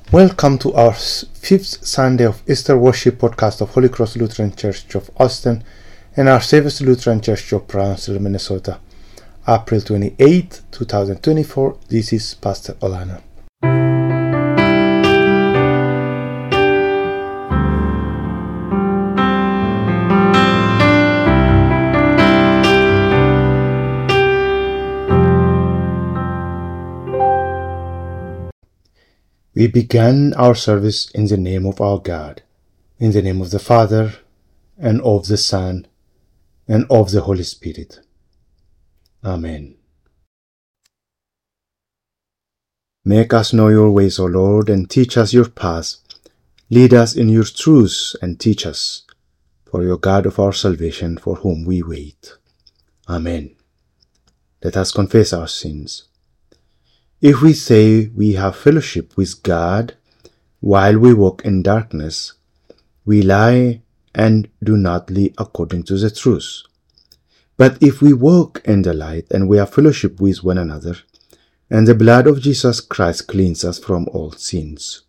Welcome to our fifth Sunday of Easter Worship podcast of Holy Cross Lutheran Church of Austin and our Saviour's Lutheran Church of Brownsville, Minnesota. April 28, 2024. This is Pastor Olana. We began our service in the name of our God, in the name of the Father, and of the Son, and of the Holy Spirit. Amen. Make us know your ways, O Lord, and teach us your paths. Lead us in your truths, and teach us, for your God of our salvation, for whom we wait. Amen. Let us confess our sins. If we say we have fellowship with God while we walk in darkness, we lie and do not live according to the truth. But if we walk in the light and we have fellowship with one another, and the blood of Jesus Christ cleanses us from all sins.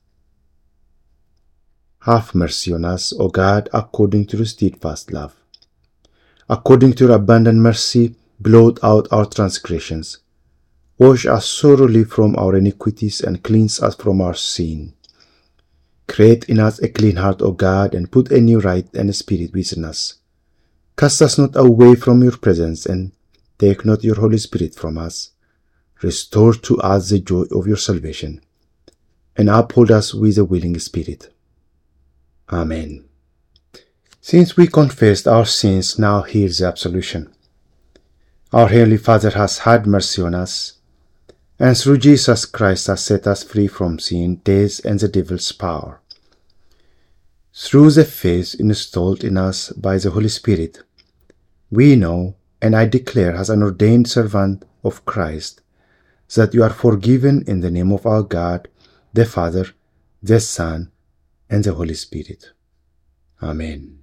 Have mercy on us, O God, according to your steadfast love. According to your abundant mercy, blot out our transgressions. Wash us thoroughly from our iniquities and cleanse us from our sin. Create in us a clean heart, O God, and put a new right and a spirit within us. Cast us not away from your presence, and take not your Holy Spirit from us. Restore to us the joy of your salvation, and uphold us with a willing spirit. Amen. Since we confessed our sins, now hear the absolution. Our Heavenly Father has had mercy on us, and through Jesus Christ has set us free from sin, death, and the devil's power. Through the faith installed in us by the Holy Spirit, we know, and I declare as an ordained servant of Christ, that you are forgiven in the name of our God, the Father, the Son, and the Holy Spirit. Amen.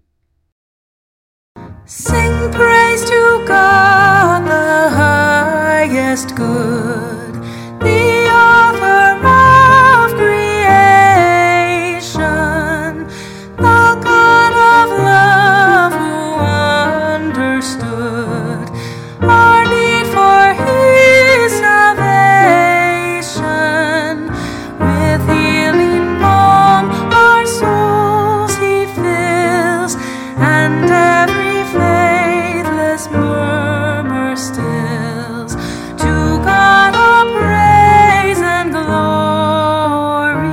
Sing praise to God, the highest good. The author of creation, the God of love who understood our need for his salvation. With healing balm our souls he fills, and every faithless murmur stills. To God all praise and glory.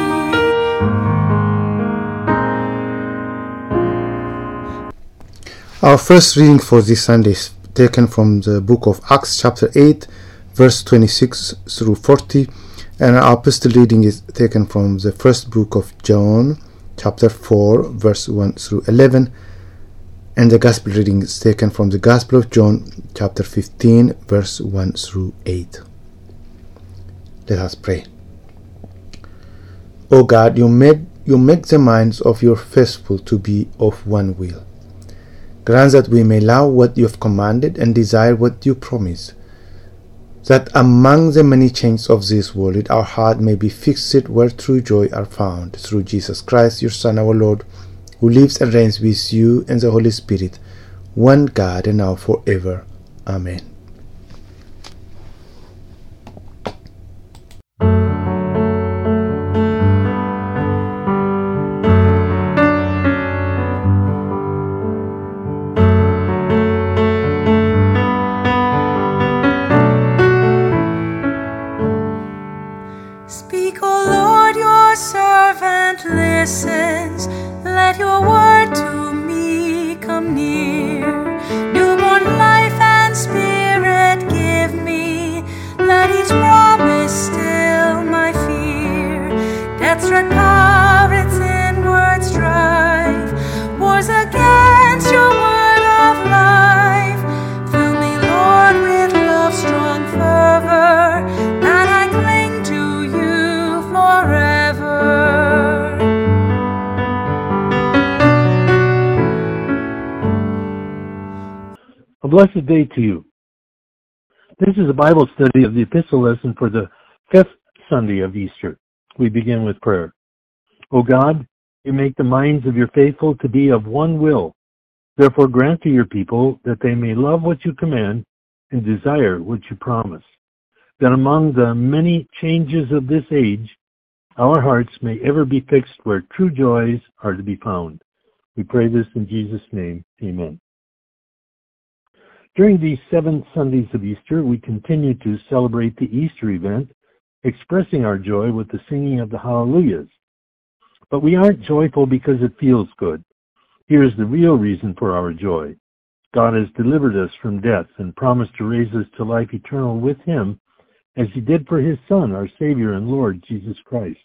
Our first reading for this Sunday is taken from the book of Acts chapter 8, verse 26 through 40, and our epistle reading is taken from the first book of John chapter 4, verse 1 through 11, and the gospel reading is taken from the Gospel of John chapter 15, verse 1 through 8. Let us pray. O God, you make the minds of your faithful to be of one will. Grant that we may love what you have commanded and desire what you promise, that among the many changes of this world our heart may be fixed where true joy are found, through Jesus Christ, your Son, our Lord, who lives and reigns with you and the Holy Spirit, one God, and now forever. Amen. Speak, O Lord, your servant listens. Let your word to me come near. Newborn life and spirit give me. Let each promise still my fear. Death's red power, its inward strife, wars against your word of life. Fill me, Lord, with love's strong fervor, that I cling to you forever. A blessed day to you. This is a Bible study of the epistle lesson for the fifth Sunday of Easter. We begin with prayer. O God, you make the minds of your faithful to be of one will. Therefore grant to your people that they may love what you command and desire what you promise, that among the many changes of this age, our hearts may ever be fixed where true joys are to be found. We pray this in Jesus' name. Amen. During these 7 Sundays of Easter, we continue to celebrate the Easter event, expressing our joy with the singing of the Hallelujahs. But we aren't joyful because it feels good. Here's the real reason for our joy. God has delivered us from death and promised to raise us to life eternal with Him, as He did for His Son, our Savior and Lord, Jesus Christ.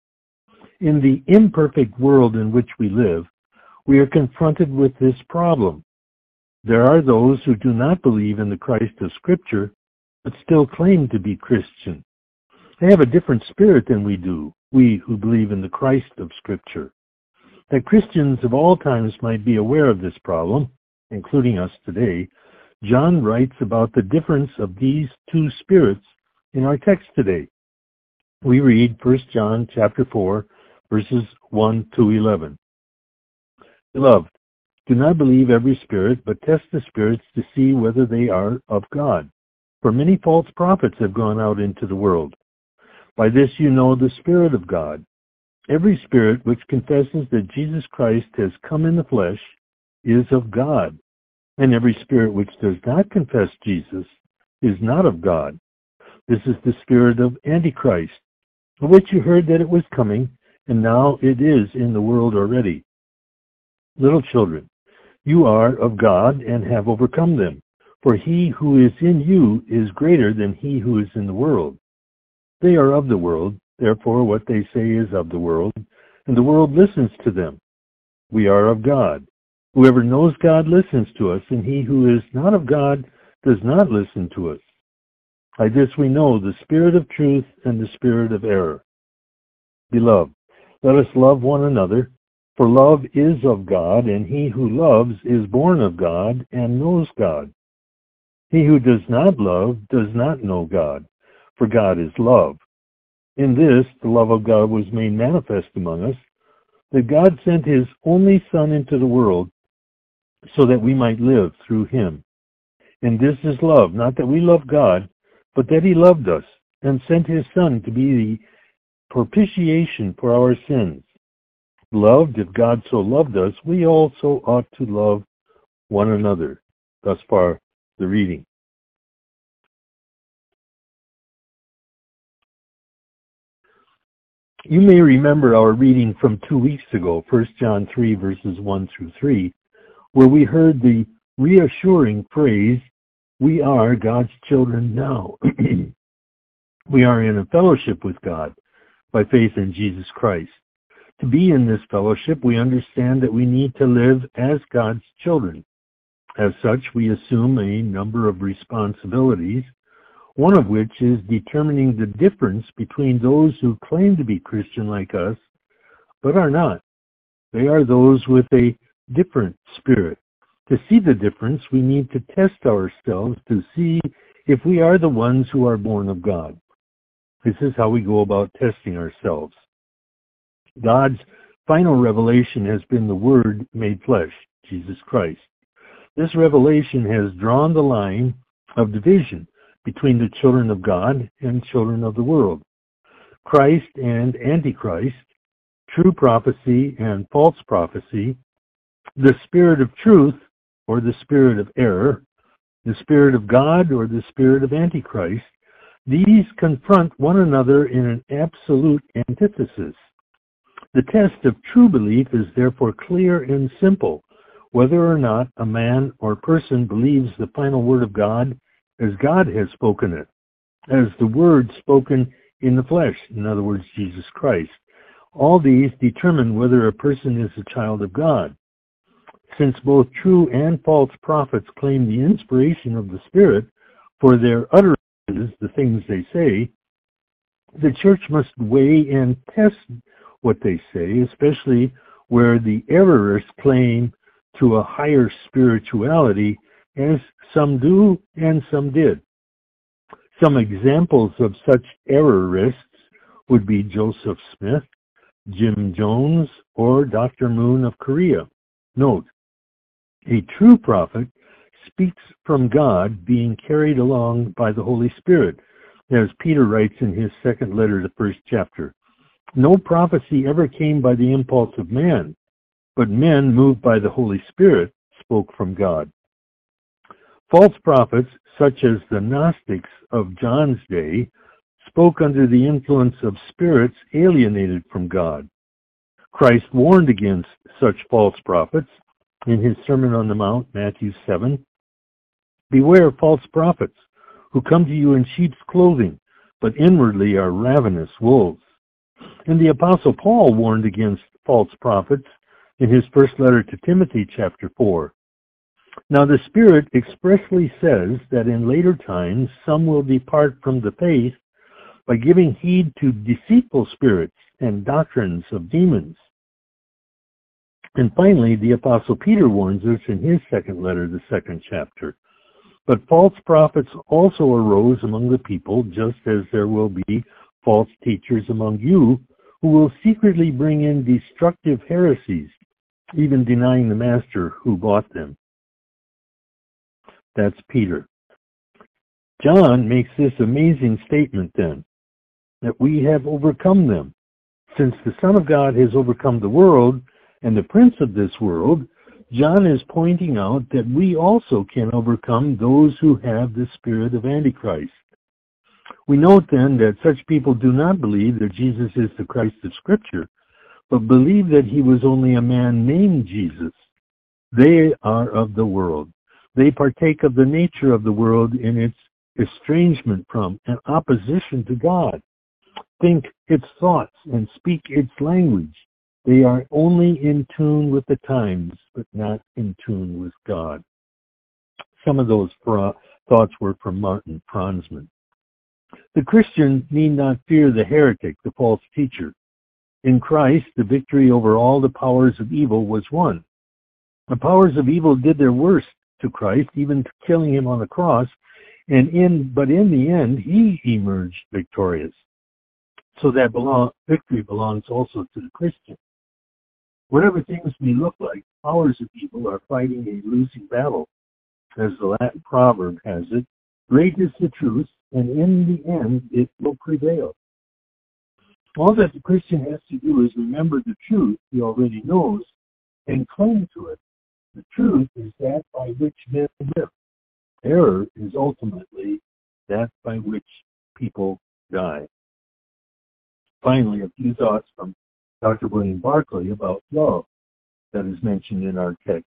In the imperfect world in which we live, we are confronted with this problem. There are those who do not believe in the Christ of Scripture, but still claim to be Christian. They have a different spirit than we do, we who believe in the Christ of Scripture. That Christians of all times might be aware of this problem, including us today, John writes about the difference of these two spirits in our text today. We read 1 John chapter 4, verses 1 to 11. Beloved, do not believe every spirit, but test the spirits to see whether they are of God. For many false prophets have gone out into the world. By this you know the Spirit of God. Every spirit which confesses that Jesus Christ has come in the flesh is of God, and every spirit which does not confess Jesus is not of God. This is the spirit of Antichrist, of which you heard that it was coming, and now it is in the world already. Little children, you are of God and have overcome them, for he who is in you is greater than he who is in the world. They are of the world, therefore what they say is of the world, and the world listens to them. We are of God. Whoever knows God listens to us, and he who is not of God does not listen to us. By this we know the spirit of truth and the spirit of error. Beloved, let us love one another, for love is of God, and he who loves is born of God and knows God. He who does not love does not know God, for God is love. In this, the love of God was made manifest among us, that God sent His only Son into the world so that we might live through Him. And this is love, not that we love God, but that He loved us and sent His Son to be the propitiation for our sins. Beloved, if God so loved us, we also ought to love one another. Thus far, the reading. You may remember our reading from 2 weeks ago, 1 John 3, verses 1 through 3, where we heard the reassuring phrase, we are God's children now. We are in a fellowship with God by faith in Jesus Christ. To be in this fellowship, we understand that we need to live as God's children. As such, we assume a number of responsibilities, one of which is determining the difference between those who claim to be Christian like us, but are not. They are those with a different spirit. To see the difference, we need to test ourselves to see if we are the ones who are born of God. This is how we go about testing ourselves. God's final revelation has been the Word made flesh, Jesus Christ. This revelation has drawn the line of division between the children of God and children of the world. Christ and Antichrist, true prophecy and false prophecy, the spirit of truth or the spirit of error, the spirit of God or the spirit of Antichrist, these confront one another in an absolute antithesis. The test of true belief is therefore clear and simple, whether or not a man or person believes the final word of God as God has spoken it, as the word spoken in the flesh, in other words, Jesus Christ. All these determine whether a person is a child of God. Since both true and false prophets claim the inspiration of the Spirit for their utterances, the things they say, the church must weigh and test what they say, especially where the errorists claim to a higher spirituality, as some do and some did. Some examples of such errorists would be Joseph Smith, Jim Jones, or Dr. Moon of Korea. Note, a true prophet speaks from God being carried along by the Holy Spirit, as Peter writes in his second letter, the first chapter. No prophecy ever came by the impulse of man, but men moved by the Holy Spirit spoke from God. False prophets, such as the Gnostics of John's day, spoke under the influence of spirits alienated from God. Christ warned against such false prophets in his Sermon on the Mount, Matthew 7. Beware of false prophets who come to you in sheep's clothing, but inwardly are ravenous wolves. And the Apostle Paul warned against false prophets in his first letter to Timothy, chapter 4. Now the Spirit expressly says that in later times some will depart from the faith by giving heed to deceitful spirits and doctrines of demons. And finally, the Apostle Peter warns us in his second letter, the second chapter. But false prophets also arose among the people, just as there will be false teachers among you, who will secretly bring in destructive heresies, even denying the master who bought them. That's Peter. John makes this amazing statement then, that we have overcome them. Since the Son of God has overcome the world and the prince of this world, John is pointing out that we also can overcome those who have the spirit of Antichrist. We note then that such people do not believe that Jesus is the Christ of Scripture, but believe that he was only a man named Jesus. They are of the world. They partake of the nature of the world in its estrangement from and opposition to God. Think its thoughts and speak its language. They are only in tune with the times, but not in tune with God. Some of those thoughts were from Martin Franzmann. The Christian need not fear the heretic, the false teacher. In Christ, the victory over all the powers of evil was won. The powers of evil did their worst to Christ, even killing him on the cross, but in the end, he emerged victorious. So that victory belongs also to the Christian. Whatever things may look like, powers of evil are fighting a losing battle. As the Latin proverb has it, great is the truth, and in the end it will prevail. All that the Christian has to do is remember the truth he already knows and cling to it. The truth is that by which men live. Error is ultimately that by which people die. Finally, a few thoughts from Dr. William Barclay about love that is mentioned in our text.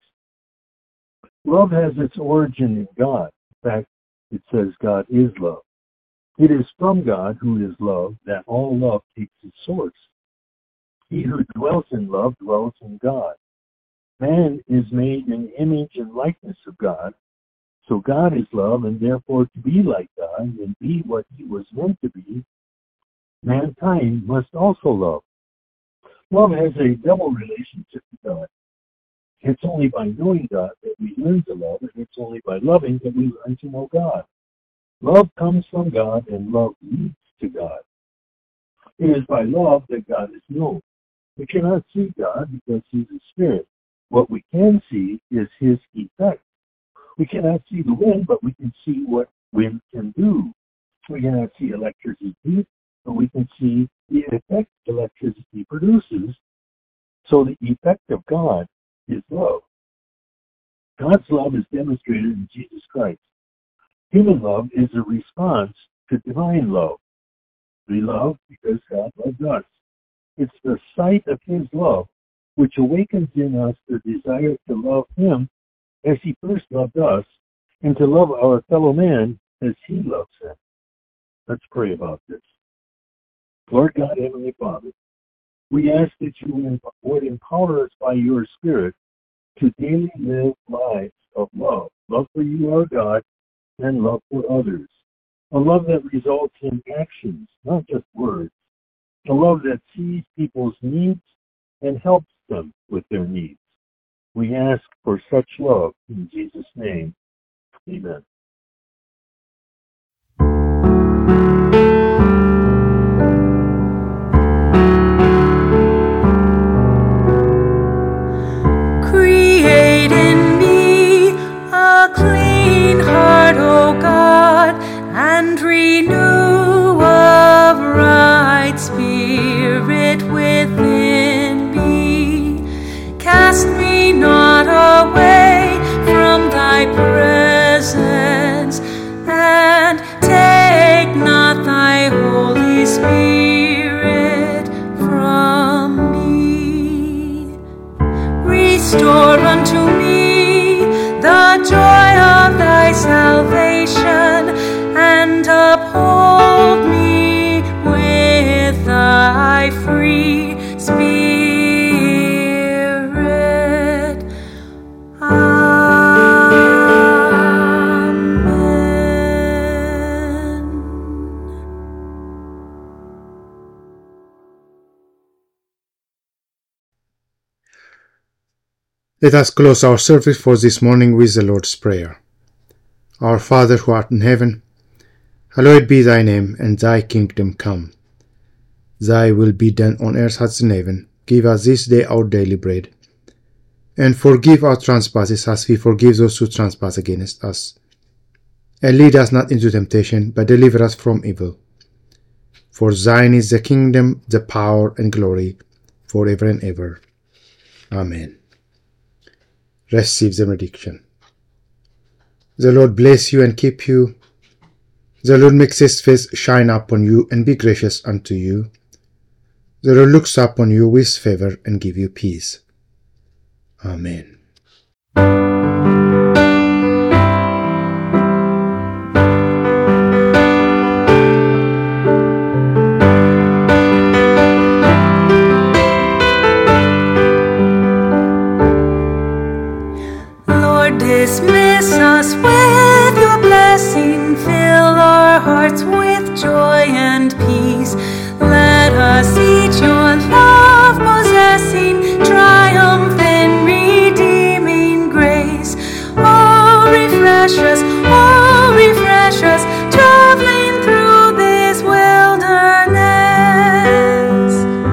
Love has its origin in God. In fact, it says God is love. It is from God, who is love, that all love takes its source. He who dwells in love dwells in God. Man is made in the image and likeness of God, so God is love, and therefore to be like God and be what he was meant to be, mankind must also love. Love has a double relationship to God. It's only by knowing God that we learn to love, and it's only by loving that we learn to know God. Love comes from God, and love leads to God. It is by love that God is known. We cannot see God because he's a spirit. What we can see is his effect. We cannot see the wind, but we can see what wind can do. We cannot see electricity, but we can see the effect electricity produces. So the effect of God is love. God's love is demonstrated in Jesus Christ. Human love is a response to divine love. We love because God loved us. It's the sight of his love which awakens in us the desire to love him as he first loved us, and to love our fellow man as he loves him. Let's pray about this. Lord God, Heavenly Father, we ask that you would empower us by your Spirit to daily live lives of love. Love for you, our God, and love for others. A love that results in actions, not just words. A love that sees people's needs and helps them with their needs. We ask for such love in Jesus' name. Amen. and Spirit within me. Cast me not away from thy presence, and take not thy Holy Spirit from me. Restore unto me the joy of thy salvation, and uphold me with thy free Spirit. Amen. Let us close our service for this morning with the Lord's Prayer. Our Father who art in heaven, hallowed be thy name, and thy kingdom come. Thy will be done on earth as in heaven. Give us this day our daily bread, and forgive our trespasses as we forgive those who trespass against us. And lead us not into temptation, but deliver us from evil. For thine is the kingdom, the power, and glory, forever and ever. Amen. Receive the benediction. The Lord bless you and keep you. The Lord makes his face shine upon you and be gracious unto you. The Lord looks upon you with favor and give you peace. Amen. Dismiss us with your blessing, fill our hearts with joy and peace. Let us each your love possessing, triumph in redeeming grace. Oh, refresh us, traveling through this wilderness.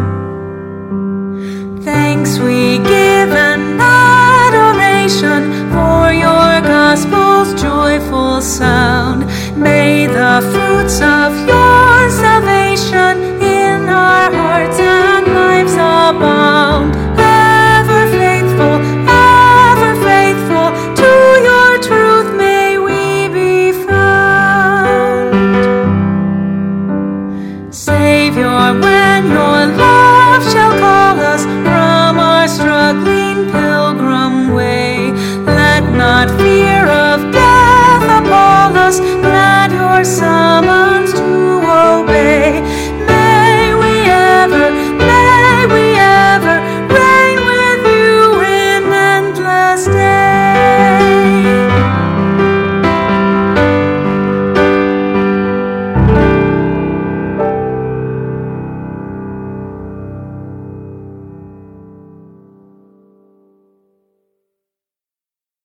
Thanks we give and adoration for your gospel's joyful sound. May the fruits of your salvation in our hearts and lives abound. Ever faithful, to your truth may we be found. Savior,